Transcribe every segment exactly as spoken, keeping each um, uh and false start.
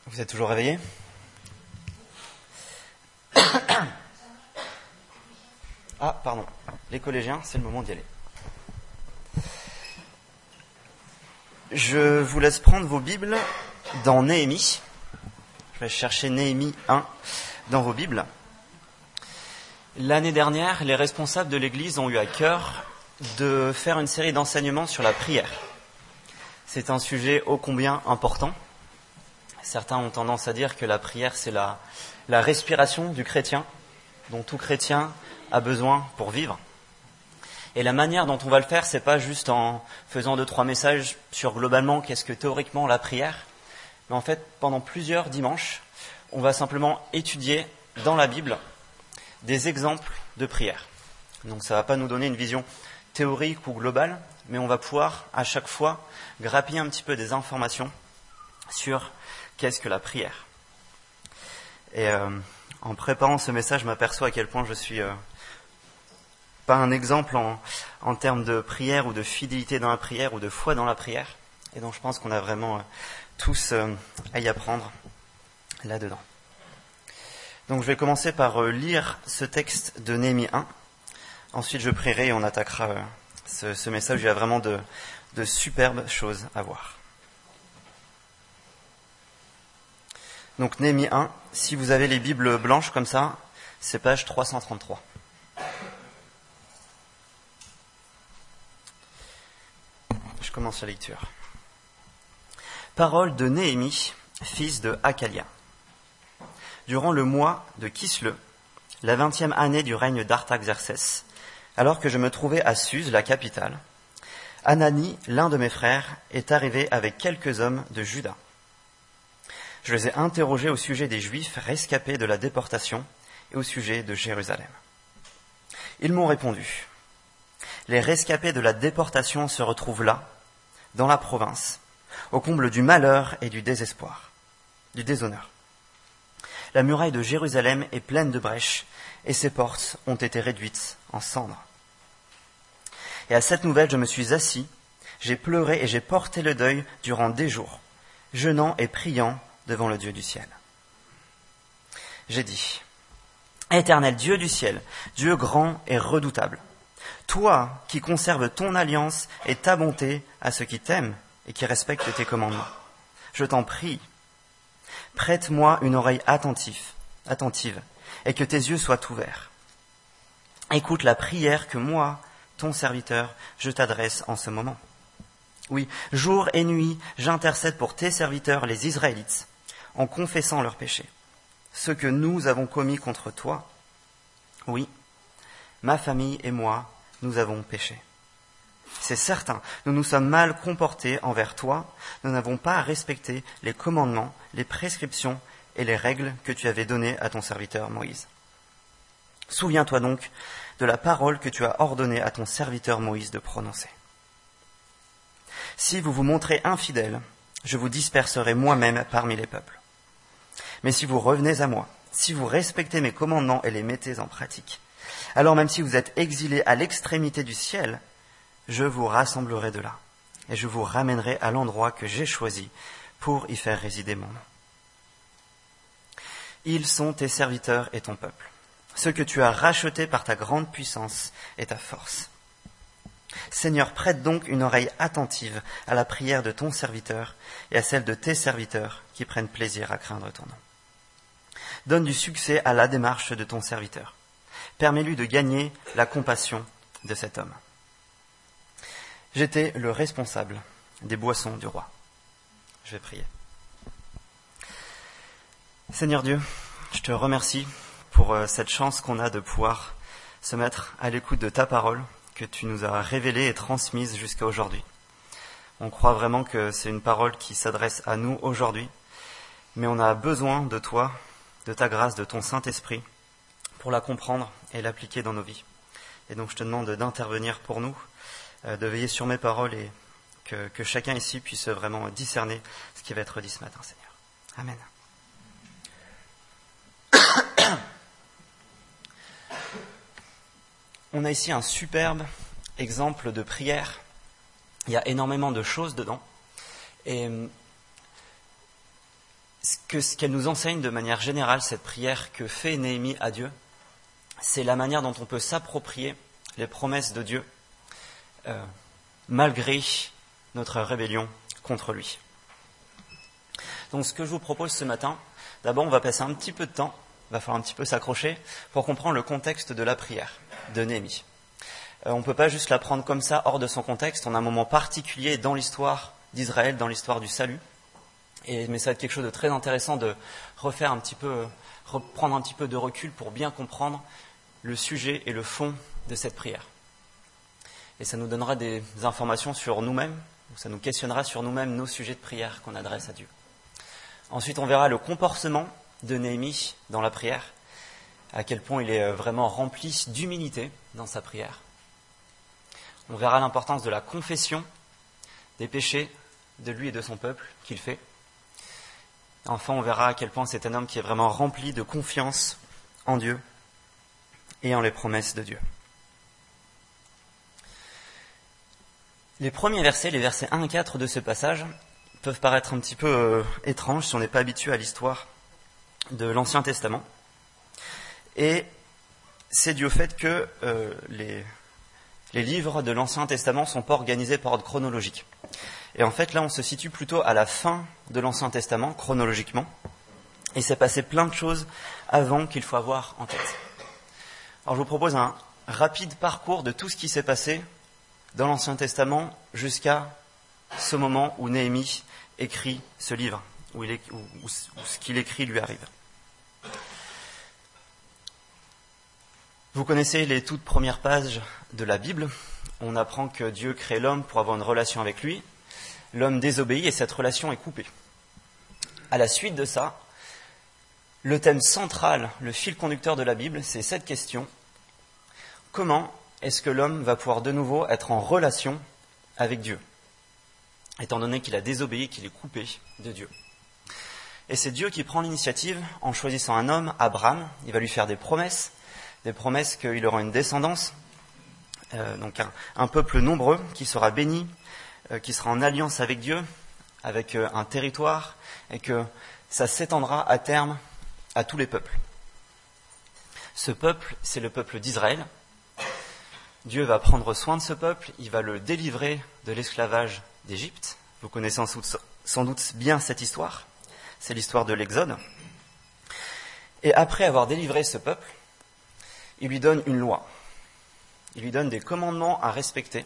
Vous êtes toujours réveillés ? Ah, pardon. Les collégiens, c'est le moment d'y aller. Je vous laisse prendre vos Bibles dans Néhémie. Je vais chercher Néhémie un dans vos Bibles. L'année dernière, les responsables de l'Église ont eu à cœur de faire une série d'enseignements sur la prière. C'est un sujet ô combien important. Certains ont tendance à dire que la prière, c'est la, la respiration du chrétien, dont tout chrétien a besoin pour vivre. Et la manière dont on va le faire, c'est pas juste en faisant deux, trois messages sur globalement qu'est-ce que théoriquement la prière, mais en fait, pendant plusieurs dimanches, on va simplement étudier dans la Bible des exemples de prière. Donc ça va pas nous donner une vision théorique ou globale, mais on va pouvoir à chaque fois grappiller un petit peu des informations sur qu'est-ce que la prière. Et euh, en préparant ce message, je m'aperçois à quel point je suis euh, pas un exemple en, en termes de prière ou de fidélité dans la prière ou de foi dans la prière. Et donc je pense qu'on a vraiment euh, tous euh, à y apprendre là-dedans. Donc je vais commencer par euh, lire ce texte de Néhémie un. Ensuite je prierai et on attaquera euh, ce, ce message. Il y a vraiment de, de superbes choses à voir. Donc Néhémie un, si vous avez les Bibles blanches comme ça, c'est page trois cent trente-trois. Je commence la lecture. Parole de Néhémie, fils de Hakalia. Durant le mois de Kisle, la vingtième année du règne d'Artaxerxès, alors que je me trouvais à Suse, la capitale, Anani, l'un de mes frères, est arrivé avec quelques hommes de Juda. Je les ai interrogés au sujet des Juifs rescapés de la déportation et au sujet de Jérusalem. Ils m'ont répondu, « Les rescapés de la déportation se retrouvent là, dans la province, au comble du malheur et du désespoir, du déshonneur. La muraille de Jérusalem est pleine de brèches et ses portes ont été réduites en cendres. Et à cette nouvelle, je me suis assis, j'ai pleuré et j'ai porté le deuil durant des jours, jeûnant et priant devant le Dieu du ciel. J'ai dit, « Éternel Dieu du ciel, Dieu grand et redoutable, toi qui conserves ton alliance et ta bonté à ceux qui t'aiment et qui respectent tes commandements, je t'en prie, prête-moi une oreille attentive, attentive et que tes yeux soient ouverts. Écoute la prière que moi, ton serviteur, je t'adresse en ce moment. Oui, jour et nuit, j'intercède pour tes serviteurs, les Israélites, en confessant leurs péchés, ce que nous avons commis contre toi. Oui, ma famille et moi, nous avons péché. C'est certain, nous nous sommes mal comportés envers toi, nous n'avons pas respecté les commandements, les prescriptions et les règles que tu avais données à ton serviteur Moïse. Souviens-toi donc de la parole que tu as ordonné à ton serviteur Moïse de prononcer. Si vous vous montrez infidèles, je vous disperserai moi-même parmi les peuples. Mais si vous revenez à moi, si vous respectez mes commandements et les mettez en pratique, alors même si vous êtes exilés à l'extrémité du ciel, je vous rassemblerai de là, et je vous ramènerai à l'endroit que j'ai choisi pour y faire résider mon nom. Ils sont tes serviteurs et ton peuple, ceux que tu as rachetés par ta grande puissance et ta force. Seigneur, prête donc une oreille attentive à la prière de ton serviteur et à celle de tes serviteurs qui prennent plaisir à craindre ton nom. Donne du succès à la démarche de ton serviteur. Permets-lui de gagner la compassion de cet homme. J'étais le responsable des boissons du roi. Je vais prier. Seigneur Dieu, je te remercie pour cette chance qu'on a de pouvoir se mettre à l'écoute de ta parole que tu nous as révélée et transmise jusqu'à aujourd'hui. On croit vraiment que c'est une parole qui s'adresse à nous aujourd'hui, mais on a besoin de toi, de ta grâce, de ton Saint-Esprit, pour la comprendre et l'appliquer dans nos vies. Et donc je te demande d'intervenir pour nous, de veiller sur mes paroles et que, que chacun ici puisse vraiment discerner ce qui va être dit ce matin, Seigneur. Amen. On a ici un superbe exemple de prière. Il y a énormément de choses dedans. Et ce, que, ce qu'elle nous enseigne de manière générale, cette prière que fait Néhémie à Dieu, c'est la manière dont on peut s'approprier les promesses de Dieu euh, malgré notre rébellion contre lui. Donc ce que je vous propose ce matin, d'abord on va passer un petit peu de temps, il va falloir un petit peu s'accrocher pour comprendre le contexte de la prière de Néhémie. Euh, on ne peut pas juste la prendre comme ça, hors de son contexte, on a un moment particulier dans l'histoire d'Israël, dans l'histoire du salut. Et, mais ça va être quelque chose de très intéressant de refaire un petit peu, reprendre un petit peu de recul pour bien comprendre le sujet et le fond de cette prière. Et ça nous donnera des informations sur nous-mêmes, ça nous questionnera sur nous-mêmes nos sujets de prière qu'on adresse à Dieu. Ensuite, on verra le comportement de Néhémie dans la prière, à quel point il est vraiment rempli d'humilité dans sa prière. On verra l'importance de la confession des péchés de lui et de son peuple qu'il fait. Enfin, on verra à quel point c'est un homme qui est vraiment rempli de confiance en Dieu et en les promesses de Dieu. Les premiers versets, les versets un et quatre de ce passage, peuvent paraître un petit peu euh, étranges si on n'est pas habitué à l'histoire de l'Ancien Testament. Et c'est dû au fait que euh, les, les livres de l'Ancien Testament ne sont pas organisés par ordre chronologique. Et en fait, là, on se situe plutôt à la fin de l'Ancien Testament, chronologiquement. Et c'est passé plein de choses avant qu'il faut avoir en tête. Alors, je vous propose un rapide parcours de tout ce qui s'est passé dans l'Ancien Testament jusqu'à ce moment où Néhémie écrit ce livre, où, il est, où, où, où ce qu'il écrit lui arrive. Vous connaissez les toutes premières pages de la Bible. On apprend que Dieu crée l'homme pour avoir une relation avec lui. L'homme désobéit et cette relation est coupée. À la suite de ça, le thème central, le fil conducteur de la Bible, c'est cette question. Comment est-ce que l'homme va pouvoir de nouveau être en relation avec Dieu, étant donné qu'il a désobéi, qu'il est coupé de Dieu? Et c'est Dieu qui prend l'initiative en choisissant un homme, Abraham. Il va lui faire des promesses, des promesses qu'il aura une descendance, euh, donc un, un peuple nombreux qui sera béni, qui sera en alliance avec Dieu, avec un territoire, et que ça s'étendra à terme à tous les peuples. Ce peuple, c'est le peuple d'Israël. Dieu va prendre soin de ce peuple, il va le délivrer de l'esclavage d'Égypte. Vous connaissez sans doute bien cette histoire, c'est l'histoire de l'Exode. Et après avoir délivré ce peuple, il lui donne une loi. Il lui donne des commandements à respecter,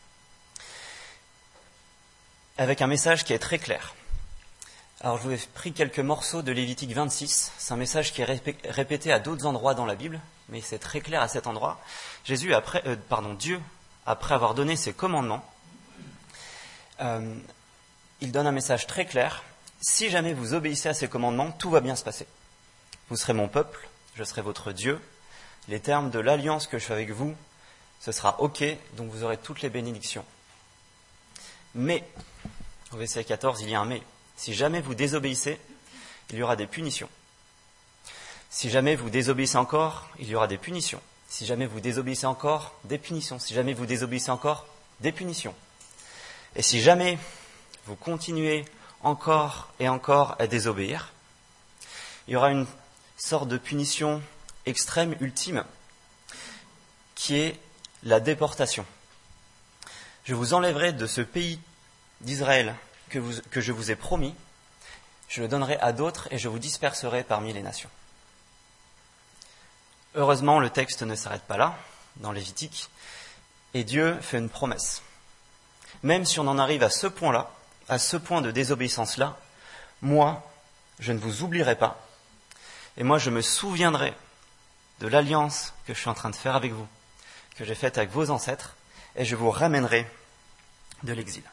avec un message qui est très clair. Alors je vous ai pris quelques morceaux de Lévitique vingt-six, c'est un message qui est répété à d'autres endroits dans la Bible, mais c'est très clair à cet endroit. Jésus, après, euh, pardon, Dieu, après avoir donné ses commandements, euh, il donne un message très clair. Si jamais vous obéissez à ces commandements, tout va bien se passer. Vous serez mon peuple, je serai votre Dieu. Les termes de l'alliance que je fais avec vous, ce sera OK, donc vous aurez toutes les bénédictions. Mais, au verset quatorze, il y a un mais. Si jamais vous désobéissez, il y aura des punitions. Si jamais vous désobéissez encore, il y aura des punitions. Si jamais vous désobéissez encore, des punitions. Si jamais vous désobéissez encore, des punitions. Et si jamais vous continuez encore et encore à désobéir, il y aura une sorte de punition extrême, ultime, qui est la déportation. Je vous enlèverai de ce pays d'Israël que, vous, que je vous ai promis, je le donnerai à d'autres et je vous disperserai parmi les nations. Heureusement, le texte ne s'arrête pas là, dans Lévitique, et Dieu fait une promesse. Même si on en arrive à ce point-là, à ce point de désobéissance-là, moi, je ne vous oublierai pas, et moi, je me souviendrai de l'alliance que je suis en train de faire avec vous, que j'ai faite avec vos ancêtres, et je vous ramènerai de l'exil.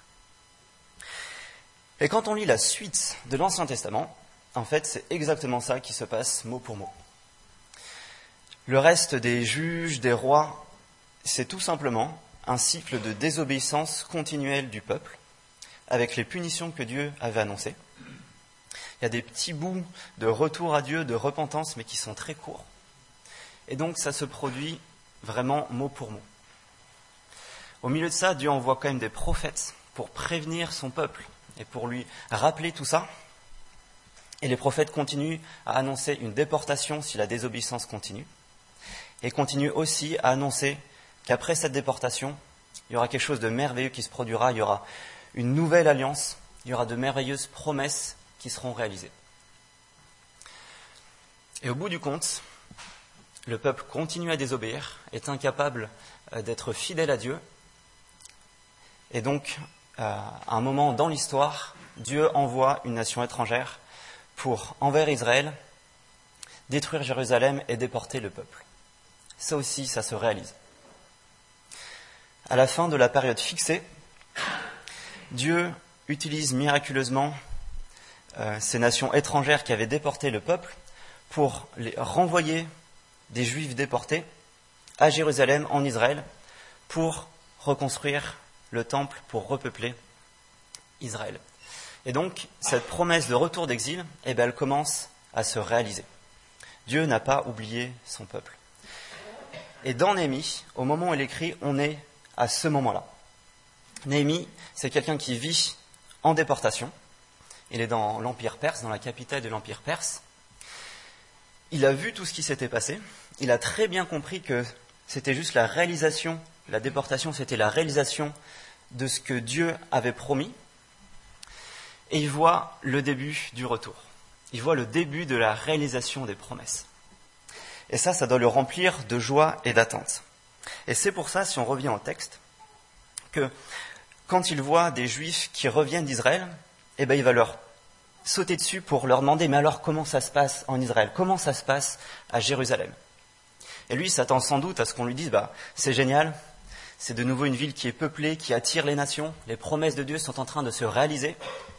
Et quand on lit la suite de l'Ancien Testament, en fait, c'est exactement ça qui se passe mot pour mot. Le reste des juges, des rois, c'est tout simplement un cycle de désobéissance continuelle du peuple, avec les punitions que Dieu avait annoncées. Il y a des petits bouts de retour à Dieu, de repentance, mais qui sont très courts. Et donc, ça se produit vraiment mot pour mot. Au milieu de ça, Dieu envoie quand même des prophètes pour prévenir son peuple et pour lui rappeler tout ça. Et les prophètes continuent à annoncer une déportation si la désobéissance continue, et continuent aussi à annoncer qu'après cette déportation, il y aura quelque chose de merveilleux qui se produira, il y aura une nouvelle alliance, il y aura de merveilleuses promesses qui seront réalisées. Et au bout du compte, le peuple continue à désobéir, est incapable d'être fidèle à Dieu, et donc, à un moment dans l'histoire, Dieu envoie une nation étrangère pour, envers Israël, détruire Jérusalem et déporter le peuple. Ça aussi, ça se réalise. À la fin de la période fixée, Dieu utilise miraculeusement euh, ces nations étrangères qui avaient déporté le peuple pour les renvoyer des Juifs déportés à Jérusalem, en Israël, pour reconstruire le temple, pour repeupler Israël. Et donc, cette promesse de retour d'exil, eh bien, elle commence à se réaliser. Dieu n'a pas oublié son peuple. Et dans Néhémie, au moment où il écrit, on est à ce moment-là. Néhémie, c'est quelqu'un qui vit en déportation. Il est dans l'Empire perse, dans la capitale de l'Empire perse. Il a vu tout ce qui s'était passé. Il a très bien compris que c'était juste la réalisation, la déportation, c'était la réalisation de ce que Dieu avait promis. Et il voit le début du retour. Il voit le début de la réalisation des promesses. Et ça, ça doit le remplir de joie et d'attente. Et c'est pour ça, si on revient au texte, que quand il voit des Juifs qui reviennent d'Israël, eh ben, il va leur sauter dessus pour leur demander, mais alors comment ça se passe en Israël? Comment ça se passe à Jérusalem? Et lui, il s'attend sans doute à ce qu'on lui dise, bah, c'est génial, c'est de nouveau une ville qui est peuplée, qui attire les nations, les promesses de Dieu sont en train de se réaliser.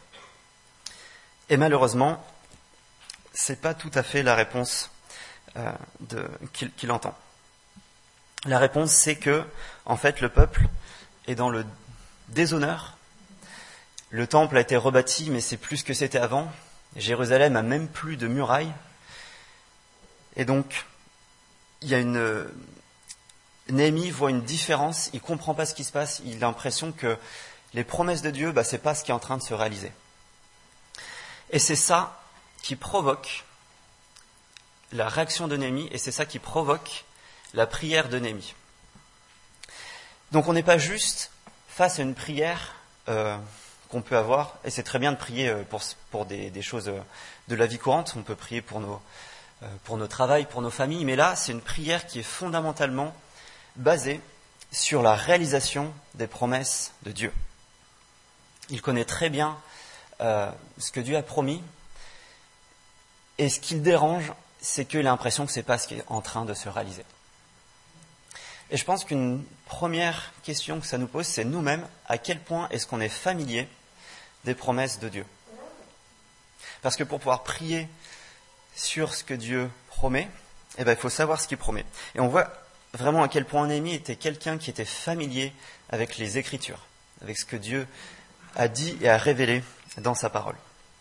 Et malheureusement, c'est pas tout à fait la réponse euh, de, qu'il, qu'il entend. La réponse, c'est que, en fait, le peuple est dans le déshonneur. Le temple a été rebâti, mais c'est plus que c'était avant. Jérusalem a même plus de murailles. Et donc, il y a une... Néhémie voit une différence, il ne comprend pas ce qui se passe, il a l'impression que les promesses de Dieu, bah, ce n'est pas ce qui est en train de se réaliser. Et c'est ça qui provoque la réaction de Néhémie, et c'est ça qui provoque la prière de Néhémie. Donc on n'est pas juste face à une prière euh, qu'on peut avoir, et c'est très bien de prier pour, pour des, des choses de la vie courante, on peut prier pour nos, pour nos travails, pour nos familles, mais là c'est une prière qui est fondamentalement basée sur la réalisation des promesses de Dieu. Il connaît très bien euh, ce que Dieu a promis, et ce qui le dérange, c'est qu'il a l'impression que ce n'est pas ce qui est en train de se réaliser. Et je pense qu'une première question que ça nous pose, c'est nous-mêmes, à quel point est-ce qu'on est familier des promesses de Dieu? Parce que pour pouvoir prier sur ce que Dieu promet, eh ben, il faut savoir ce qu'il promet. Et on voit vraiment à quel point Néhémie était quelqu'un qui était familier avec les Écritures, avec ce que Dieu a dit et a révélé dans sa parole.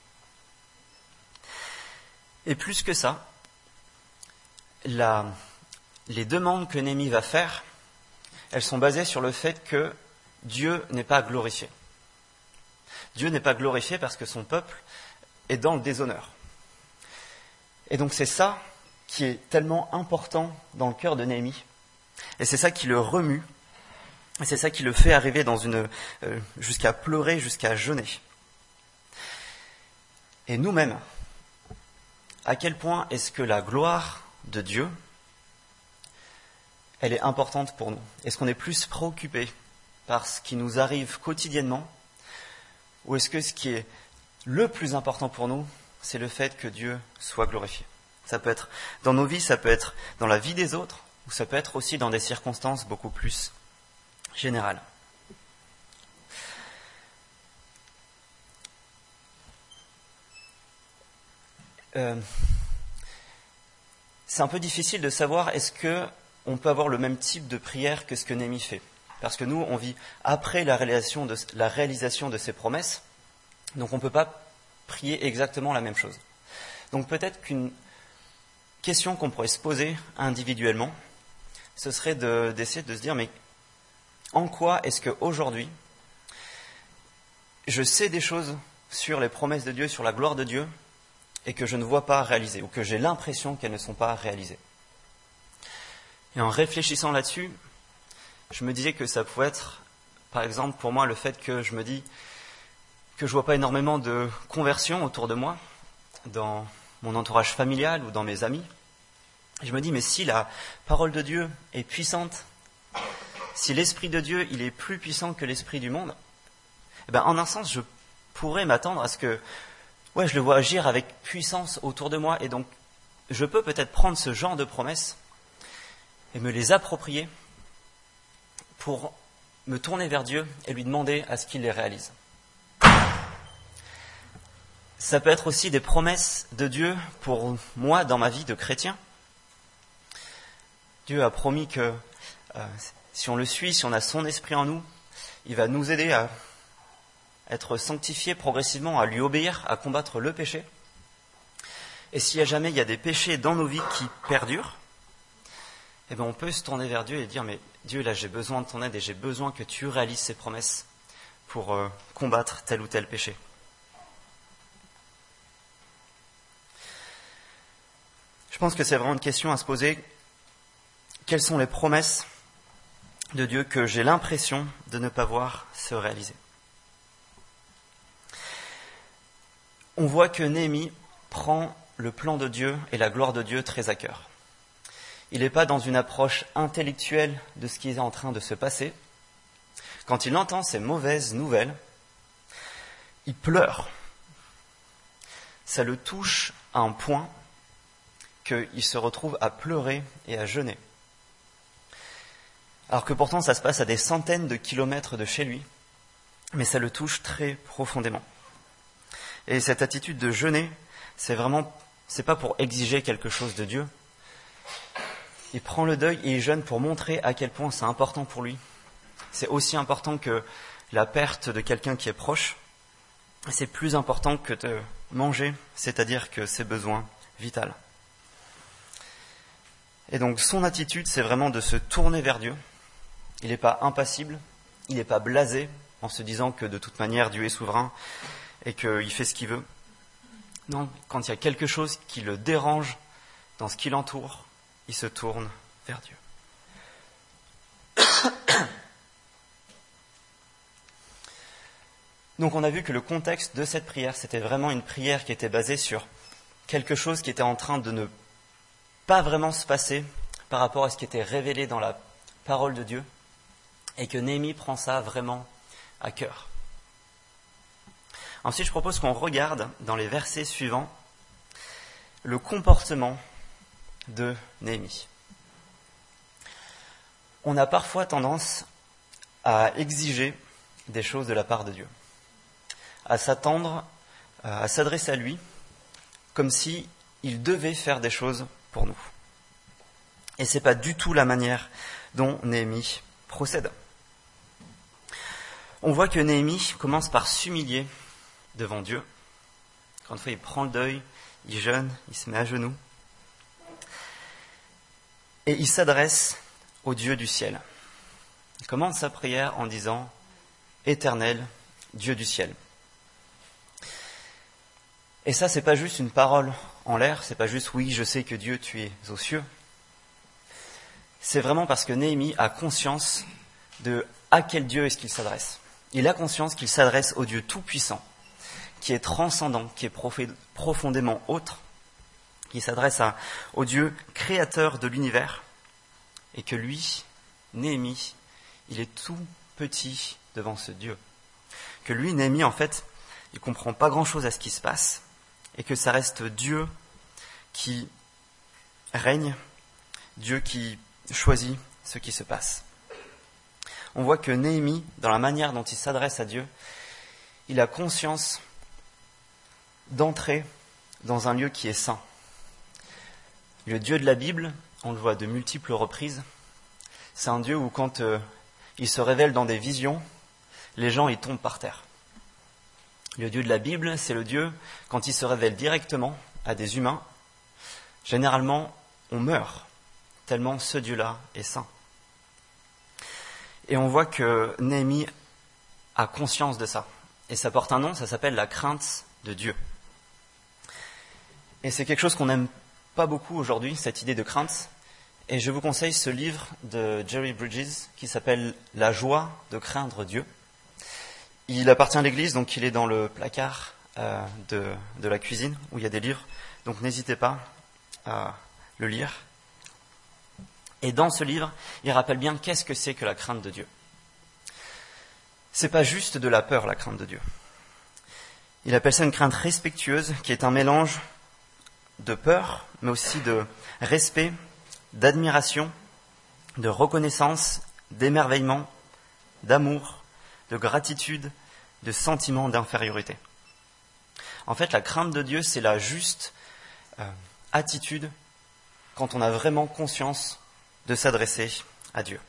Et plus que ça, la, les demandes que Néhémie va faire, elles sont basées sur le fait que Dieu n'est pas glorifié. Dieu n'est pas glorifié parce que son peuple est dans le déshonneur. Et donc c'est ça qui est tellement important dans le cœur de Néhémie. Et c'est ça qui le remue. Et c'est ça qui le fait arriver dans une, euh, jusqu'à pleurer, jusqu'à jeûner. Et nous-mêmes, à quel point est-ce que la gloire de Dieu, elle est importante pour nous? Est-ce qu'on est plus préoccupé par ce qui nous arrive quotidiennement? Ou est-ce que ce qui est le plus important pour nous, c'est le fait que Dieu soit glorifié? Ça peut être dans nos vies, ça peut être dans la vie des autres, ou ça peut être aussi dans des circonstances beaucoup plus générales. Euh, c'est un peu difficile de savoir est-ce que on peut avoir le même type de prière que ce que Néhémie fait. Parce que nous, on vit après la réalisation de, la réalisation de ses promesses, donc on ne peut pas prier exactement la même chose. Donc peut-être qu'une question qu'on pourrait se poser individuellement, ce serait de, d'essayer de se dire, mais en quoi est-ce qu'aujourd'hui, je sais des choses sur les promesses de Dieu, sur la gloire de Dieu, et que je ne vois pas réaliser, ou que j'ai l'impression qu'elles ne sont pas réalisées. Et en réfléchissant là-dessus, je me disais que ça pouvait être, par exemple, pour moi, le fait que je me dis que je ne vois pas énormément de conversions autour de moi, dans mon entourage familial ou dans mes amis. Et je me dis, mais si la parole de Dieu est puissante, si l'Esprit de Dieu il est plus puissant que l'Esprit du monde, eh ben, en un sens, je pourrais m'attendre à ce que ouais, je le vois agir avec puissance autour de moi. Et donc, je peux peut-être prendre ce genre de promesses et me les approprier pour me tourner vers Dieu et lui demander à ce qu'il les réalise. Ça peut être aussi des promesses de Dieu pour moi dans ma vie de chrétien. Dieu a promis que euh, si on le suit, si on a son esprit en nous, il va nous aider à être sanctifiés progressivement, à lui obéir, à combattre le péché. Et s'il y a jamais il y a des péchés dans nos vies qui perdurent, eh bien on peut se tourner vers Dieu et dire, mais Dieu, là j'ai besoin de ton aide et j'ai besoin que tu réalises ces promesses pour euh, combattre tel ou tel péché. Je pense que c'est vraiment une question à se poser. Quelles sont les promesses de Dieu que j'ai l'impression de ne pas voir se réaliser? On voit que Néhémie prend le plan de Dieu et la gloire de Dieu très à cœur. Il n'est pas dans une approche intellectuelle de ce qui est en train de se passer. Quand il entend ces mauvaises nouvelles, il pleure. Ça le touche à un point qu'il se retrouve à pleurer et à jeûner. Alors que pourtant ça se passe à des centaines de kilomètres de chez lui, mais ça le touche très profondément. Et cette attitude de jeûner, c'est vraiment, c'est pas pour exiger quelque chose de Dieu. Il prend le deuil et il jeûne pour montrer à quel point c'est important pour lui. C'est aussi important que la perte de quelqu'un qui est proche. C'est plus important que de manger, c'est-à-dire que c'est besoin vital. Et donc son attitude, c'est vraiment de se tourner vers Dieu. Il n'est pas impassible, il n'est pas blasé en se disant que de toute manière Dieu est souverain et qu'il fait ce qu'il veut. Non, quand il y a quelque chose qui le dérange dans ce qui l'entoure, il se tourne vers Dieu. Donc on a vu que le contexte de cette prière, c'était vraiment une prière qui était basée sur quelque chose qui était en train de ne pas vraiment se passer par rapport à ce qui était révélé dans la parole de Dieu, et que Néhémie prend ça vraiment à cœur. Ensuite, je propose qu'on regarde dans les versets suivants le comportement de Néhémie. On a parfois tendance à exiger des choses de la part de Dieu, à s'attendre, à s'adresser à lui, comme si il devait faire des choses pour nous. Et ce n'est pas du tout la manière dont Néhémie procède. On voit que Néhémie commence par s'humilier devant Dieu. Encore une fois, il prend le deuil, il jeûne, il se met à genoux. Et il s'adresse au Dieu du ciel. Il commence sa prière en disant « Éternel, Dieu du ciel ». Et ça, c'est pas juste une parole en l'air, c'est pas juste « oui, je sais que Dieu, tu es aux cieux ». C'est vraiment parce que Néhémie a conscience de à quel Dieu est-ce qu'il s'adresse. Il a conscience qu'il s'adresse au Dieu tout-puissant, qui est transcendant, qui est profondément autre, qui s'adresse à, au Dieu créateur de l'univers, et que lui, Néhémie, il est tout petit devant ce Dieu. Que lui, Néhémie, en fait, il ne comprend pas grand-chose à ce qui se passe, et que ça reste Dieu qui règne, Dieu qui choisit ce qui se passe. On voit que Néhémie, dans la manière dont il s'adresse à Dieu, il a conscience d'entrer dans un lieu qui est saint. Le Dieu de la Bible, on le voit de multiples reprises, c'est un Dieu où quand euh, il se révèle dans des visions, les gens y tombent par terre. Le Dieu de la Bible, c'est le Dieu, quand il se révèle directement à des humains, généralement on meurt, tellement ce Dieu-là est saint. Et on voit que Néhémie a conscience de ça. Et ça porte un nom, ça s'appelle la crainte de Dieu. Et c'est quelque chose qu'on n'aime pas beaucoup aujourd'hui, cette idée de crainte. Et je vous conseille ce livre de Jerry Bridges qui s'appelle « La joie de craindre Dieu ». Il appartient à l'Église, donc il est dans le placard euh, de, de la cuisine où il y a des livres. Donc n'hésitez pas à le lire. Et dans ce livre, il rappelle bien qu'est-ce que c'est que la crainte de Dieu. C'est pas juste de la peur, la crainte de Dieu. Il appelle ça une crainte respectueuse, qui est un mélange de peur, mais aussi de respect, d'admiration, de reconnaissance, d'émerveillement, d'amour, de gratitude, de sentiment d'infériorité. En fait, la crainte de Dieu, c'est la juste euh, attitude quand on a vraiment conscience de s'adresser à Dieu.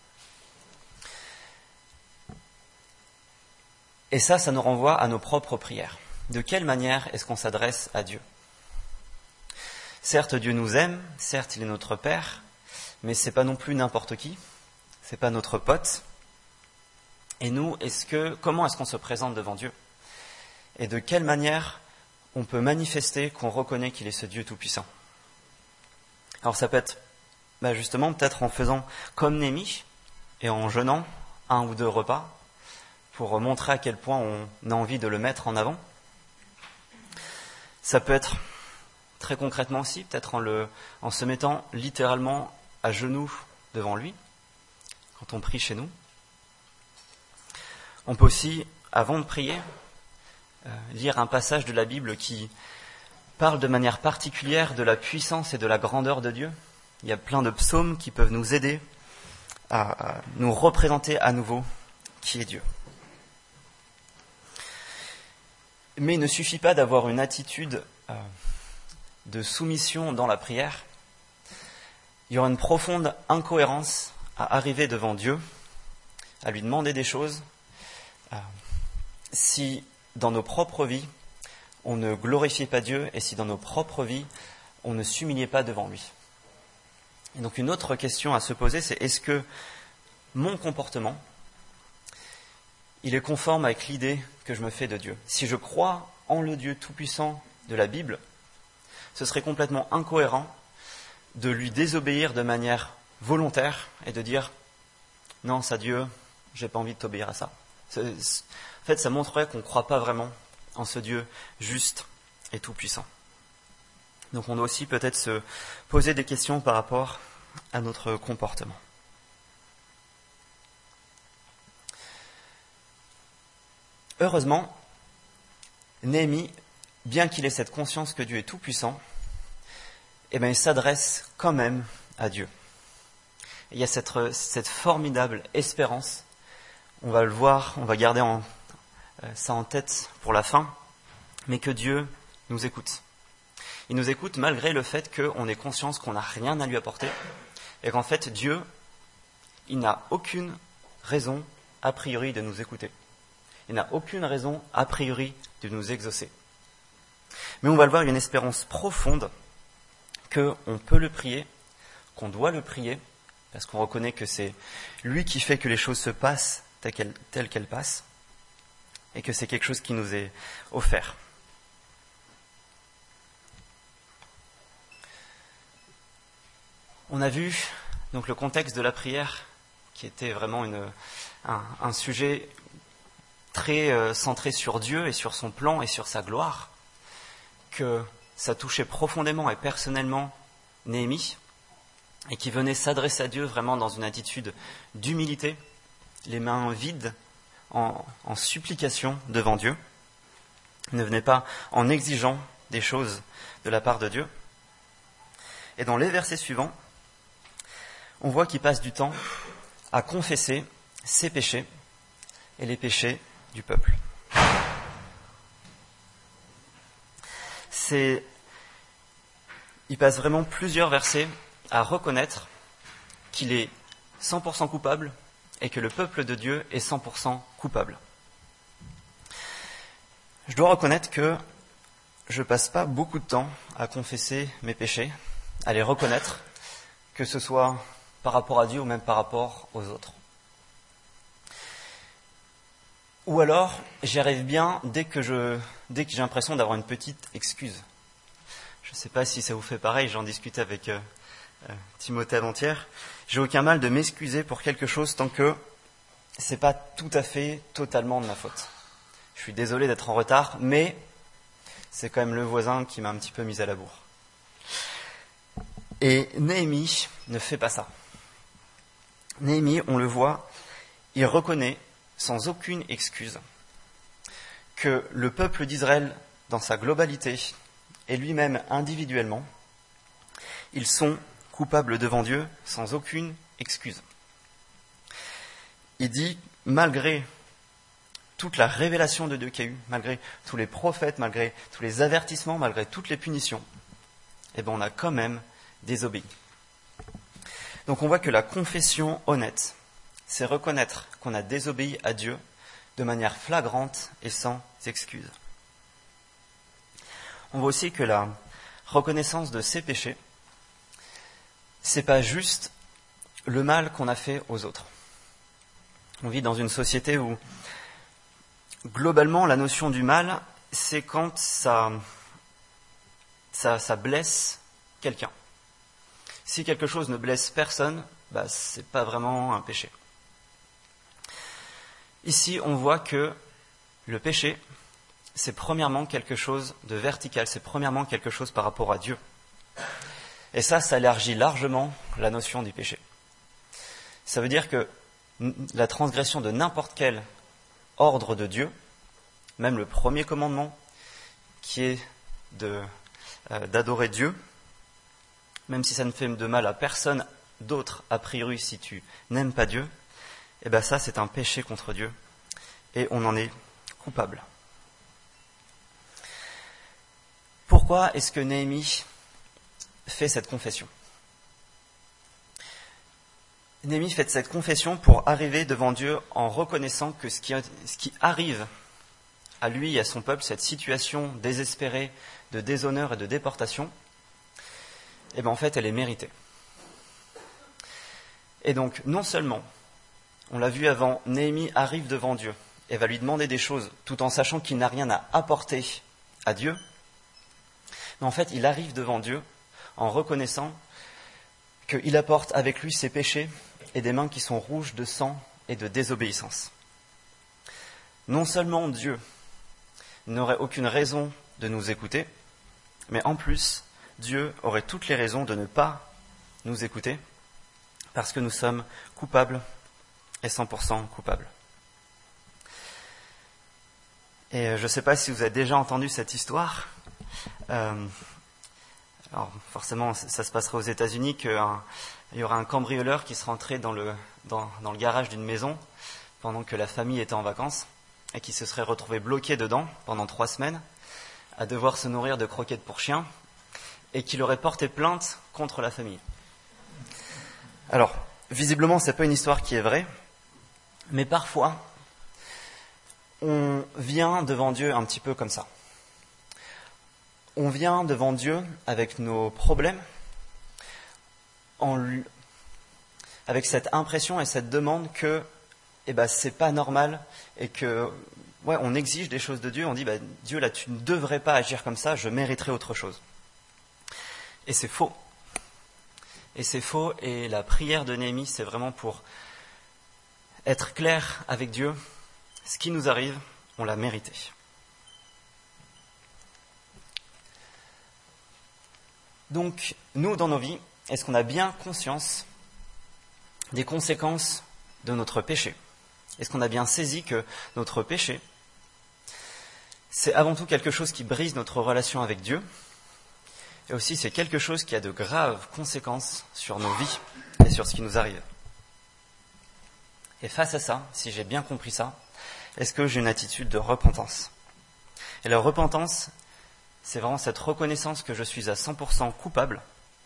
Et ça, ça nous renvoie à nos propres prières. De quelle manière est-ce qu'on s'adresse à Dieu ? Certes, Dieu nous aime, certes, il est notre Père, mais c'est pas non plus n'importe qui, c'est pas notre pote. Et nous, est-ce que, comment est-ce qu'on se présente devant Dieu ? Et de quelle manière on peut manifester qu'on reconnaît qu'il est ce Dieu tout-puissant ? Alors ça peut être, bah justement, peut-être en faisant comme Néhémie et en jeûnant un ou deux repas pour montrer à quel point on a envie de le mettre en avant. Ça peut être très concrètement aussi, peut-être en, le, en se mettant littéralement à genoux devant lui, quand on prie chez nous. On peut aussi, avant de prier, euh, lire un passage de la Bible qui parle de manière particulière de la puissance et de la grandeur de Dieu. Il y a plein de psaumes qui peuvent nous aider à, à nous représenter à nouveau qui est Dieu. Mais il ne suffit pas d'avoir une attitude euh, de soumission dans la prière. Il y aura une profonde incohérence à arriver devant Dieu, à lui demander des choses, euh, si dans nos propres vies, on ne glorifiait pas Dieu et si dans nos propres vies, on ne s'humiliait pas devant lui. Et donc une autre question à se poser, c'est est-ce que mon comportement, il est conforme avec l'idée que je me fais de Dieu ? Si je crois en le Dieu tout-puissant de la Bible, ce serait complètement incohérent de lui désobéir de manière volontaire et de dire « Non, ça Dieu, j'ai pas envie de t'obéir à ça ». En fait, ça montrerait qu'on ne croit pas vraiment en ce Dieu juste et tout-puissant. Donc on doit aussi peut-être se poser des questions par rapport à notre comportement. Heureusement, Néhémie, bien qu'il ait cette conscience que Dieu est tout-puissant, eh bien, il s'adresse quand même à Dieu. Et il y a cette, cette formidable espérance, on va le voir, on va garder en, euh, ça en tête pour la fin, mais que Dieu nous écoute. Il nous écoute malgré le fait qu'on ait conscience qu'on n'a rien à lui apporter, et qu'en fait, Dieu, il n'a aucune raison, a priori, de nous écouter. Il n'a aucune raison, a priori, de nous exaucer. Mais on va le voir, il y a une espérance profonde qu'on peut le prier, qu'on doit le prier, parce qu'on reconnaît que c'est lui qui fait que les choses se passent telles qu'elles, telles qu'elles passent, et que c'est quelque chose qui nous est offert. On a vu donc le contexte de la prière, qui était vraiment une, un, un sujet très euh, centré sur Dieu et sur son plan et sur sa gloire, que ça touchait profondément et personnellement Néhémie, et qui venait s'adresser à Dieu vraiment dans une attitude d'humilité, les mains vides, en, en supplication devant Dieu. Il ne venait pas en exigeant des choses de la part de Dieu. Et dans les versets suivants, on voit qu'il passe du temps à confesser ses péchés et les péchés du peuple. C'est, il passe vraiment plusieurs versets à reconnaître qu'il est cent pour cent coupable et que le peuple de Dieu est cent pour cent coupable. Je dois reconnaître que je passe pas beaucoup de temps à confesser mes péchés, à les reconnaître, que ce soit par rapport à Dieu ou même par rapport aux autres. Ou alors, j'y arrive bien dès que, je, dès que j'ai l'impression d'avoir une petite excuse. je ne sais pas si ça vous fait pareil, j'en discutais avec euh, euh, Timothée avant-hier. J'ai aucun mal de m'excuser pour quelque chose tant que c'est pas tout à fait totalement de ma faute. Je suis désolé d'être en retard, mais c'est quand même le voisin qui m'a un petit peu mis à la bourre. Et Néhémie ne fait pas ça. Néhémie, on le voit, il reconnaît sans aucune excuse que le peuple d'Israël, dans sa globalité, et lui-même individuellement, ils sont coupables devant Dieu sans aucune excuse. Il dit, malgré toute la révélation de Dieu qu'il y a eu, malgré tous les prophètes, malgré tous les avertissements, malgré toutes les punitions, eh ben on a quand même désobéi. Donc on voit que la confession honnête, c'est reconnaître qu'on a désobéi à Dieu de manière flagrante et sans excuse. On voit aussi que la reconnaissance de ses péchés, c'est pas juste le mal qu'on a fait aux autres. On vit dans une société où, globalement, la notion du mal, c'est quand ça, ça, ça blesse quelqu'un. Si quelque chose ne blesse personne, bah, c'est pas vraiment un péché. Ici, on voit que le péché, c'est premièrement quelque chose de vertical, c'est premièrement quelque chose par rapport à Dieu. Et ça, ça élargit largement la notion du péché. Ça veut dire que la transgression de n'importe quel ordre de Dieu, même le premier commandement, qui est de, euh, d'adorer Dieu, même si ça ne fait de mal à personne d'autre, a priori, si tu n'aimes pas Dieu, eh bien ça, c'est un péché contre Dieu, et on en est coupable. Pourquoi est-ce que Néhémie fait cette confession ? Néhémie fait cette confession pour arriver devant Dieu en reconnaissant que ce qui, ce qui arrive à lui et à son peuple, cette situation désespérée de déshonneur et de déportation, eh bien en fait, elle est méritée. Et donc, non seulement, on l'a vu avant, Néhémie arrive devant Dieu et va lui demander des choses tout en sachant qu'il n'a rien à apporter à Dieu, mais en fait, il arrive devant Dieu en reconnaissant qu'il apporte avec lui ses péchés et des mains qui sont rouges de sang et de désobéissance. Non seulement Dieu n'aurait aucune raison de nous écouter, mais en plus, Dieu aurait toutes les raisons de ne pas nous écouter, parce que nous sommes coupables et cent pour cent coupables. Et je ne sais pas si vous avez déjà entendu cette histoire. Euh, alors forcément, ça se passera aux États-Unis qu'il y aura un cambrioleur qui sera entré dans le, dans, dans le garage d'une maison pendant que la famille était en vacances et qui se serait retrouvé bloqué dedans pendant trois semaines à devoir se nourrir de croquettes pour chiens et qu'il aurait porté plainte contre la famille. Alors, visiblement, ce n'est pas une histoire qui est vraie, mais parfois, on vient devant Dieu un petit peu comme ça. On vient devant Dieu avec nos problèmes, en lui, avec cette impression et cette demande que eh ben, c'est pas normal et que ouais, on exige des choses de Dieu, on dit bah, Dieu là tu ne devrais pas agir comme ça, je mériterais autre chose. Et c'est faux. Et c'est faux, et la prière de Néhémie, c'est vraiment pour être clair avec Dieu, ce qui nous arrive, on l'a mérité. Donc, nous, dans nos vies, est-ce qu'on a bien conscience des conséquences de notre péché ? Est-ce qu'on a bien saisi que notre péché, c'est avant tout quelque chose qui brise notre relation avec Dieu, et aussi c'est quelque chose qui a de graves conséquences sur nos vies et sur ce qui nous arrive. Et face à ça, si j'ai bien compris ça, est-ce que j'ai une attitude de repentance ? Et la repentance, c'est vraiment cette reconnaissance que je suis à cent pour cent coupable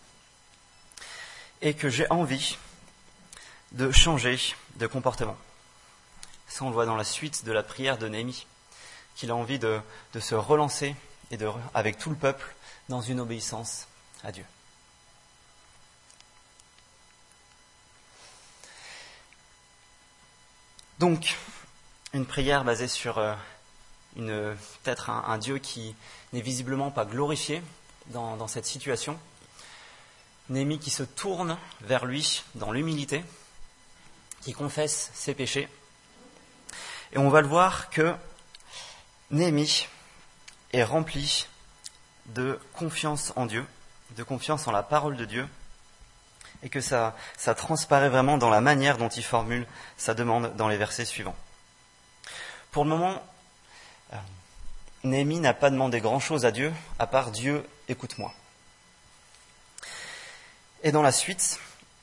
et que j'ai envie de changer de comportement. Ça, on le voit dans la suite de la prière de Néhémie, qu'il a envie de, de se relancer et de, avec tout le peuple dans une obéissance à Dieu. Donc, une prière basée sur euh, une, peut-être un, un Dieu qui n'est visiblement pas glorifié dans, dans cette situation. Néhémie qui se tourne vers lui dans l'humilité, qui confesse ses péchés. Et on va le voir que Néhémie est rempli de confiance en Dieu, de confiance en la parole de Dieu, et que ça, ça transparaît vraiment dans la manière dont il formule sa demande dans les versets suivants. Pour le moment, euh, Néhémie n'a pas demandé grand-chose à Dieu, à part « Dieu, écoute-moi ». Et dans la suite,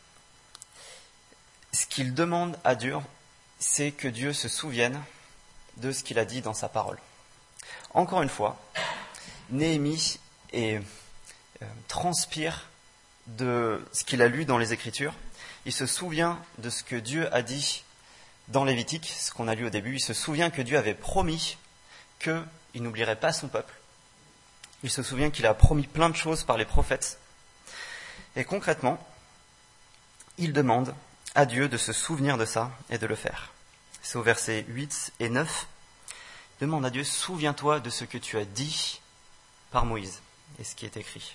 ce qu'il demande à Dieu, c'est que Dieu se souvienne de ce qu'il a dit dans sa parole. Encore une fois, Néhémie est, euh, transpire de ce qu'il a lu dans les Écritures. Il se souvient de ce que Dieu a dit dans Lévitique, ce qu'on a lu au début. Il se souvient que Dieu avait promis qu'il n'oublierait pas son peuple. Il se souvient qu'il a promis plein de choses par les prophètes. Et concrètement, il demande à Dieu de se souvenir de ça et de le faire. C'est au verset huit et neuf. Il demande à Dieu, souviens-toi de ce que tu as dit par Moïse et ce qui est écrit.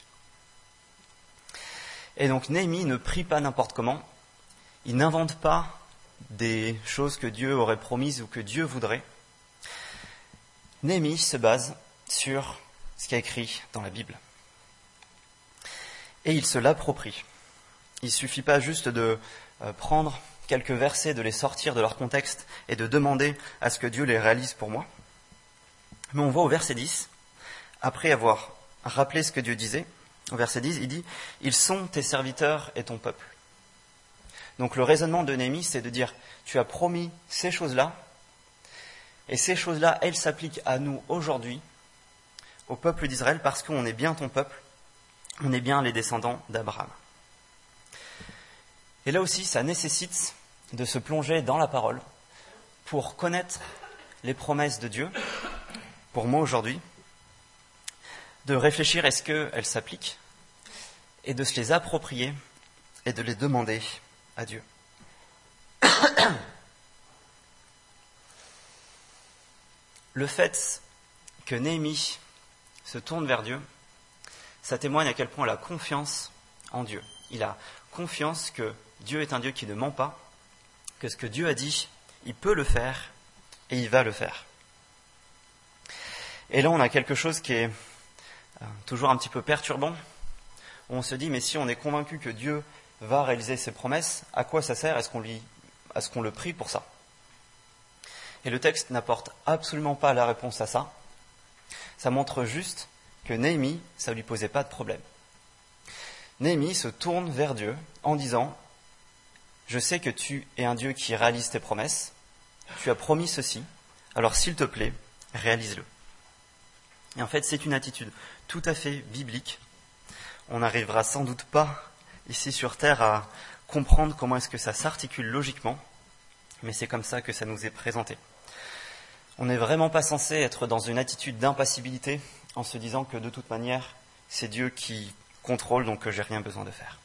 Et donc Néhémie ne prie pas n'importe comment, il n'invente pas des choses que Dieu aurait promises ou que Dieu voudrait. Néhémie se base sur ce qui est écrit dans la Bible. Et il se l'approprie. Il ne suffit pas juste de prendre quelques versets, de les sortir de leur contexte et de demander à ce que Dieu les réalise pour moi. Mais on voit au verset dix, après avoir rappelé ce que Dieu disait, au verset dix, il dit « Ils sont tes serviteurs et ton peuple ». Donc le raisonnement de Néhémie, c'est de dire « Tu as promis ces choses-là, et ces choses-là, elles s'appliquent à nous aujourd'hui, au peuple d'Israël, parce qu'on est bien ton peuple, on est bien les descendants d'Abraham. » Et là aussi, ça nécessite de se plonger dans la parole pour connaître les promesses de Dieu, pour moi aujourd'hui, de réfléchir est-ce qu'elles s'appliquent, et de se les approprier et de les demander à Dieu. Le fait que Néhémie se tourne vers Dieu, ça témoigne à quel point il a confiance en Dieu. Il a confiance que Dieu est un Dieu qui ne ment pas, que ce que Dieu a dit, il peut le faire et il va le faire. Et là, on a quelque chose qui est toujours un petit peu perturbant. On se dit, mais si on est convaincu que Dieu va réaliser ses promesses, à quoi ça sert ? Est-ce qu'on lui, est-ce qu'on le prie pour ça ? Et le texte n'apporte absolument pas la réponse à ça. Ça montre juste que Néhémie, ça ne lui posait pas de problème. Néhémie se tourne vers Dieu en disant « Je sais que tu es un Dieu qui réalise tes promesses, tu as promis ceci, alors s'il te plaît, réalise-le. » Et en fait, c'est une attitude tout à fait biblique. On n'arrivera sans doute pas ici sur Terre à comprendre comment est-ce que ça s'articule logiquement, mais c'est comme ça que ça nous est présenté. On n'est vraiment pas censé être dans une attitude d'impassibilité en se disant que de toute manière, c'est Dieu qui contrôle, donc que j'ai rien besoin de faire.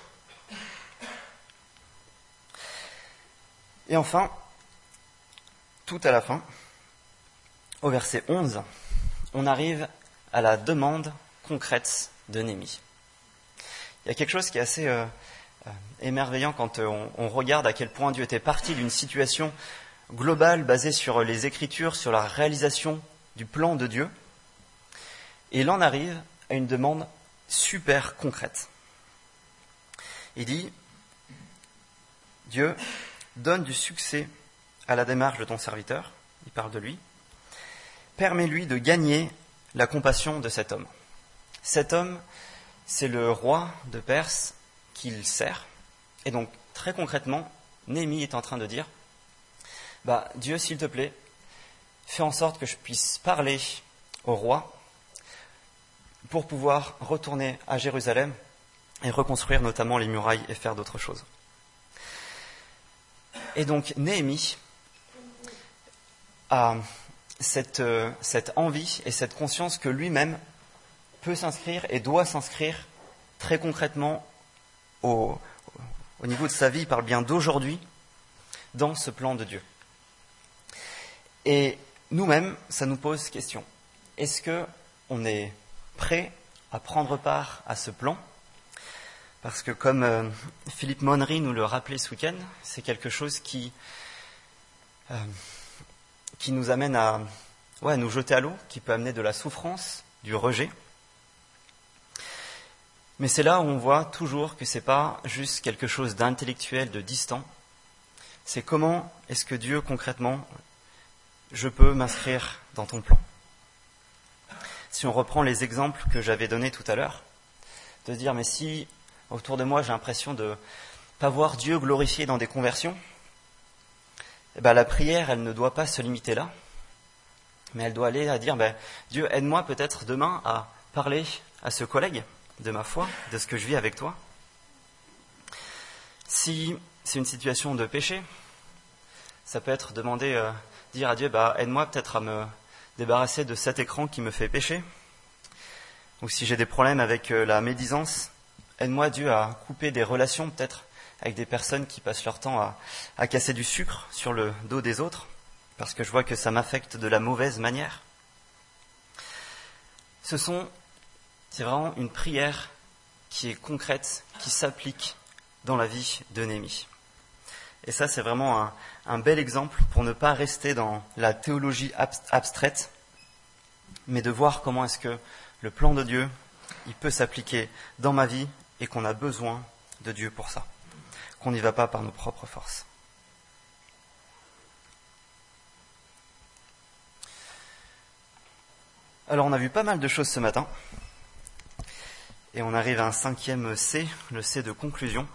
Et enfin, tout à la fin, au verset onze, on arrive à la demande concrète de Néhémie. Il y a quelque chose qui est assez euh, euh, émerveillant quand euh, on, on regarde à quel point Dieu était parti d'une situation globale basée sur les Écritures, sur la réalisation du plan de Dieu. Et il en arrive à une demande super concrète. Il dit, Dieu, donne du succès à la démarche de ton serviteur, il parle de lui, permets-lui de gagner la compassion de cet homme. Cet homme, c'est le roi de Perse qu'il sert. Et donc, très concrètement, Néhémie est en train de dire, bah, Dieu, s'il te plaît, fais en sorte que je puisse parler au roi pour pouvoir retourner à Jérusalem et reconstruire notamment les murailles et faire d'autres choses. Et donc, Néhémie a cette, euh, cette envie et cette conscience que lui-même peut s'inscrire et doit s'inscrire très concrètement au, au niveau de sa vie, il parle bien d'aujourd'hui, dans ce plan de Dieu. Et nous-mêmes, ça nous pose question. Est-ce qu'on est prêt à prendre part à ce plan, parce que comme euh, Philippe Monnery nous le rappelait ce week-end, c'est quelque chose qui, euh, qui nous amène à, ouais, à nous jeter à l'eau, qui peut amener de la souffrance, du rejet. Mais c'est là où on voit toujours que c'est pas juste quelque chose d'intellectuel, de distant. C'est comment est-ce que Dieu, concrètement, je peux m'inscrire dans ton plan. Si on reprend les exemples que j'avais donnés tout à l'heure, de se dire, mais si autour de moi j'ai l'impression de ne pas voir Dieu glorifié dans des conversions, eh ben, la prière, elle ne doit pas se limiter là, mais elle doit aller à dire, ben, Dieu, aide-moi peut-être demain à parler à ce collègue de ma foi, de ce que je vis avec toi. Si c'est une situation de péché, ça peut être demander, euh, dire à Dieu, bah, aide-moi peut-être à me débarrasser de cet écran qui me fait pécher. Ou si j'ai des problèmes avec euh, la médisance, aide-moi Dieu à couper des relations peut-être avec des personnes qui passent leur temps à, à casser du sucre sur le dos des autres, parce que je vois que ça m'affecte de la mauvaise manière. Ce sont C'est vraiment une prière qui est concrète, qui s'applique dans la vie de Néhémie. Et ça, c'est vraiment un, un bel exemple pour ne pas rester dans la théologie abstraite, mais de voir comment est-ce que le plan de Dieu, il peut s'appliquer dans ma vie et qu'on a besoin de Dieu pour ça, qu'on n'y va pas par nos propres forces. Alors, on a vu pas mal de choses ce matin. Et on arrive à un cinquième C, le C de conclusion.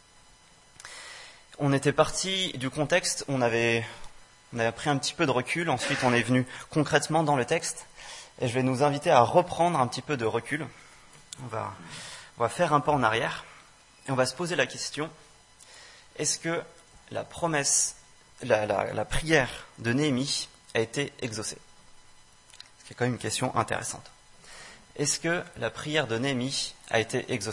On était parti du contexte, on avait, on avait pris un petit peu de recul, ensuite on est venu concrètement dans le texte, et je vais nous inviter à reprendre un petit peu de recul. On va, on va faire un pas en arrière, et on va se poser la question, est-ce que la promesse, la, la, la prière de Néhémie a été exaucée ? C'est quand même une question intéressante. Est-ce que la prière de Néhémie a été exaucée ?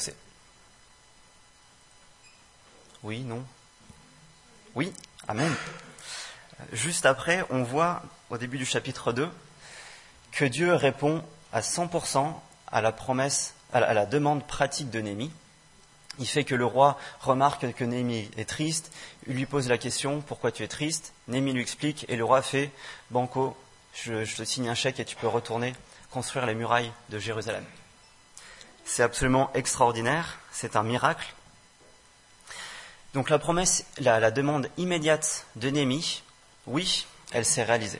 Oui, non ? Oui, amen. Juste après, on voit au début du chapitre deux que Dieu répond à cent pour cent à la promesse, à la, à la demande pratique de Néhémie. Il fait que le roi remarque que Néhémie est triste, il lui pose la question « Pourquoi tu es triste ?» Néhémie lui explique et le roi fait « Banco, je, je te signe un chèque et tu peux retourner construire les murailles de Jérusalem. » C'est absolument extraordinaire, c'est un miracle. Donc la promesse, la, la demande immédiate de Néhémie, oui, elle s'est réalisée.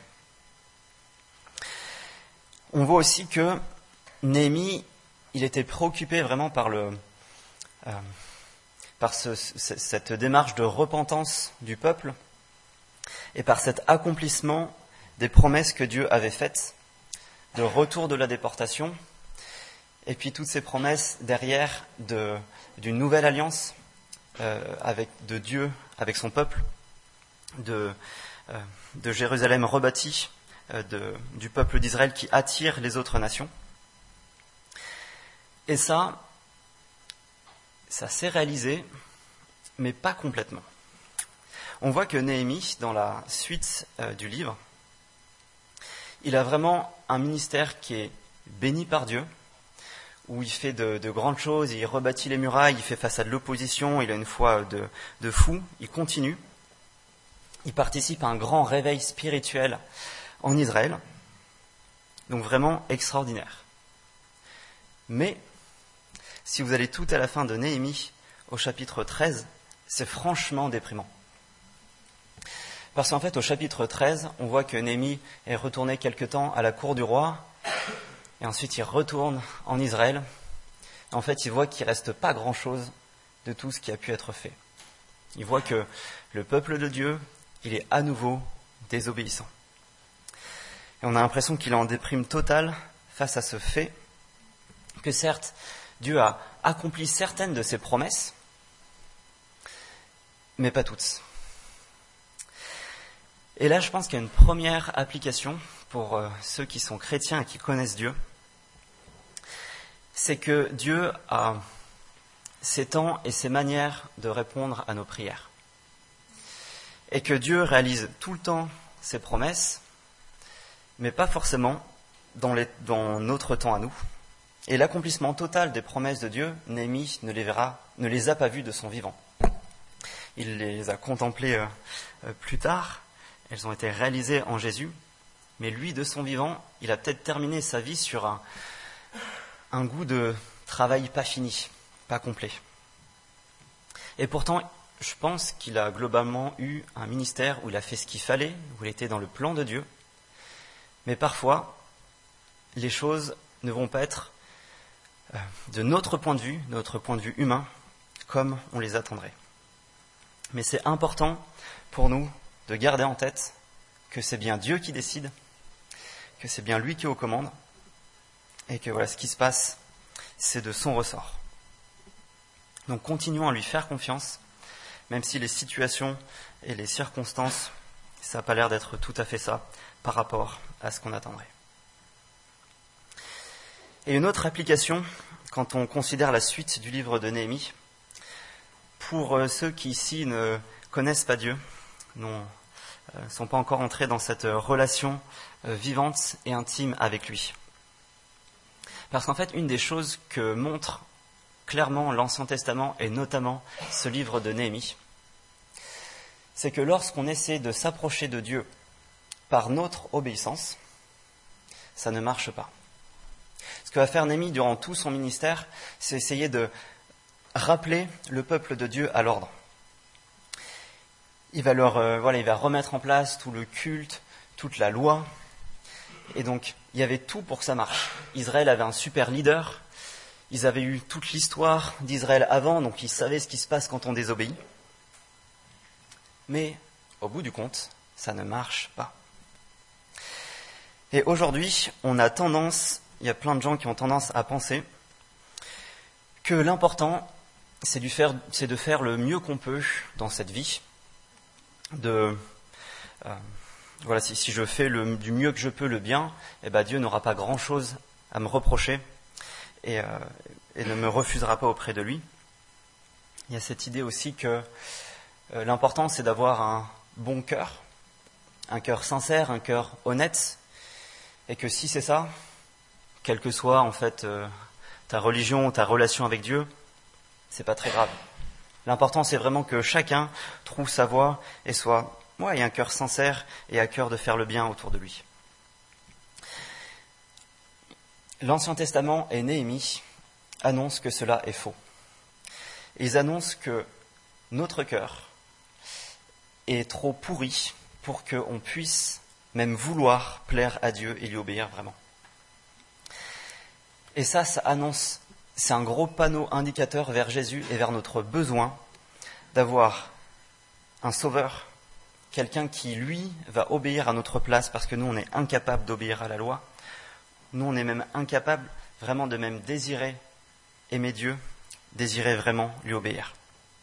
On voit aussi que Néhémie, il était préoccupé vraiment par, le, euh, par ce, ce, cette démarche de repentance du peuple et par cet accomplissement des promesses que Dieu avait faites, de retour de la déportation, et puis toutes ces promesses derrière de, d'une nouvelle alliance euh, avec, de Dieu avec son peuple, de, euh, de Jérusalem rebâtie, euh, de, du peuple d'Israël qui attire les autres nations. Et ça, ça s'est réalisé, mais pas complètement. On voit que Néhémie, dans la suite euh, du livre, il a vraiment un ministère qui est béni par Dieu, où il fait de, de grandes choses, il rebâtit les murailles, il fait face à de l'opposition, il a une foi de, de fou, il continue. Il participe à un grand réveil spirituel en Israël, donc vraiment extraordinaire. Mais, si vous allez tout à la fin de Néhémie, au chapitre treize, c'est franchement déprimant. Parce qu'en fait, au chapitre treize, on voit que Néhémie est retourné quelque temps à la cour du roi, et ensuite il retourne en Israël. En fait, il voit qu'il ne reste pas grand-chose de tout ce qui a pu être fait. Il voit que le peuple de Dieu, il est à nouveau désobéissant. Et on a l'impression qu'il est en déprime totale face à ce fait, que certes, Dieu a accompli certaines de ses promesses, mais pas toutes. Et là, je pense qu'il y a une première application pour euh, ceux qui sont chrétiens et qui connaissent Dieu. C'est que Dieu a ses temps et ses manières de répondre à nos prières. Et que Dieu réalise tout le temps ses promesses, mais pas forcément dans, les, dans notre temps à nous. Et l'accomplissement total des promesses de Dieu, Néhémie ne les verra, ne les a pas vues de son vivant. Il les a contemplées euh, euh, plus tard, elles ont été réalisées en Jésus, mais lui, de son vivant, il a peut-être terminé sa vie sur un, un goût de travail pas fini, pas complet. Et pourtant, je pense qu'il a globalement eu un ministère où il a fait ce qu'il fallait, où il était dans le plan de Dieu, mais parfois, les choses ne vont pas être, euh, de notre point de vue, de notre point de vue humain, comme on les attendrait. Mais c'est important pour nous de garder en tête que c'est bien Dieu qui décide, que c'est bien lui qui est aux commandes, et que voilà, ce qui se passe, c'est de son ressort. Donc continuons à lui faire confiance, même si les situations et les circonstances, ça n'a pas l'air d'être tout à fait ça par rapport à ce qu'on attendrait. Et une autre application, quand on considère la suite du livre de Néhémie, pour ceux qui ici ne connaissent pas Dieu, ne euh, sont pas encore entrés dans cette relation euh, vivante et intime avec lui. Parce qu'en fait, une des choses que montre clairement l'Ancien Testament, et notamment ce livre de Néhémie, c'est que lorsqu'on essaie de s'approcher de Dieu par notre obéissance, ça ne marche pas. Ce que va faire Néhémie durant tout son ministère, c'est essayer de rappeler le peuple de Dieu à l'ordre. Il va leur, euh, voilà, il va remettre en place tout le culte, toute la loi. Et donc, il y avait tout pour que ça marche. Israël avait un super leader. Ils avaient eu toute l'histoire d'Israël avant, donc ils savaient ce qui se passe quand on désobéit. Mais, au bout du compte, ça ne marche pas. Et aujourd'hui, on a tendance, il y a plein de gens qui ont tendance à penser que l'important, c'est de faire, c'est de faire le mieux qu'on peut dans cette vie. De, euh, voilà, si, si je fais le, du mieux que je peux le bien, eh ben Dieu n'aura pas grand-chose à me reprocher et, euh, et ne me refusera pas auprès de lui. Il y a cette idée aussi que euh, l'important, c'est d'avoir un bon cœur, un cœur sincère, un cœur honnête, et que si c'est ça, quelle que soit en fait euh, ta religion ou ta relation avec Dieu, c'est pas très grave. L'important, c'est vraiment que chacun trouve sa voie et soit, ouais, ait un cœur sincère et à cœur de faire le bien autour de lui. L'Ancien Testament et Néhémie annoncent que cela est faux. Ils annoncent que notre cœur est trop pourri pour qu'on puisse même vouloir plaire à Dieu et lui obéir vraiment. Et ça, ça annonce, c'est un gros panneau indicateur vers Jésus et vers notre besoin d'avoir un sauveur, quelqu'un qui, lui, va obéir à notre place parce que nous, on est incapable d'obéir à la loi. Nous, on est même incapable vraiment de même désirer aimer Dieu, désirer vraiment lui obéir.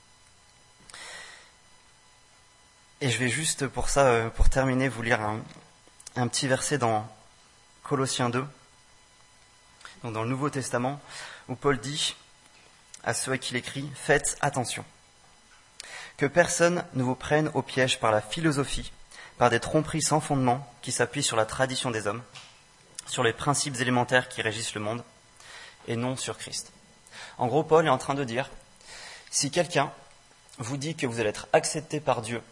Et je vais juste pour ça, pour terminer, vous lire un, un petit verset dans Colossiens deux, donc dans le Nouveau Testament, où Paul dit à ceux à qui il écrit « Faites attention, que personne ne vous prenne au piège par la philosophie, par des tromperies sans fondement qui s'appuient sur la tradition des hommes, sur les principes élémentaires qui régissent le monde, et non sur Christ. » En gros, Paul est en train de dire, si quelqu'un vous dit que vous allez être accepté par Dieu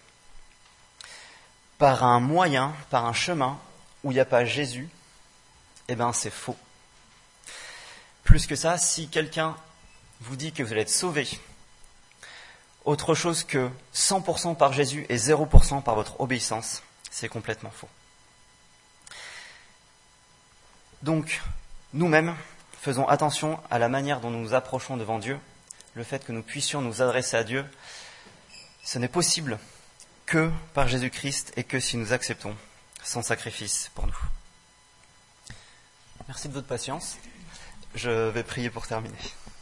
par un moyen, par un chemin où il n'y a pas Jésus, eh bien c'est faux. Plus que ça, si quelqu'un vous dit que vous allez être sauvé autre chose que cent pour cent par Jésus et zéro pour cent par votre obéissance, c'est complètement faux. Donc, nous-mêmes, faisons attention à la manière dont nous nous approchons devant Dieu, le fait que nous puissions nous adresser à Dieu. Ce n'est possible que par Jésus-Christ et que si nous acceptons son sacrifice pour nous. Merci de votre patience. Je vais prier pour terminer.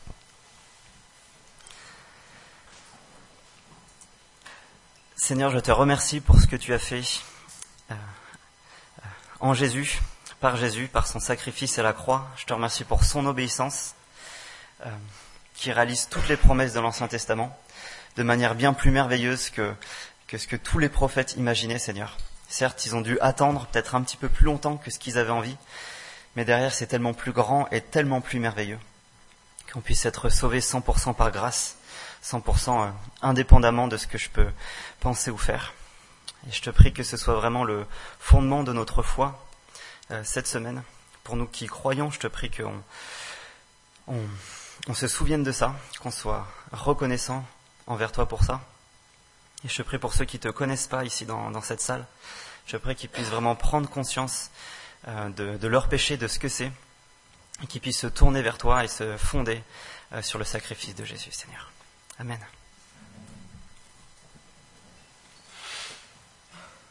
Seigneur, je te remercie pour ce que tu as fait euh, euh, en Jésus, par Jésus, par son sacrifice à la croix. Je te remercie pour son obéissance, euh, qui réalise toutes les promesses de l'Ancien Testament de manière bien plus merveilleuse que, que ce que tous les prophètes imaginaient, Seigneur. Certes, ils ont dû attendre peut-être un petit peu plus longtemps que ce qu'ils avaient envie, Mais derrière, c'est tellement plus grand et tellement plus merveilleux qu'on puisse être sauvé cent pour cent par grâce, cent pour cent indépendamment de ce que je peux penser ou faire. Et je te prie que ce soit vraiment le fondement de notre foi euh, cette semaine. Pour nous qui croyons, je te prie qu'on on, on se souvienne de ça, qu'on soit reconnaissant envers toi pour ça. Et je te prie pour ceux qui ne te connaissent pas ici dans, dans cette salle, je te prie qu'ils puissent vraiment prendre conscience euh, de, de leur péché, de ce que c'est, et qu'ils puissent se tourner vers toi et se fonder euh, sur le sacrifice de Jésus, Seigneur. Amen.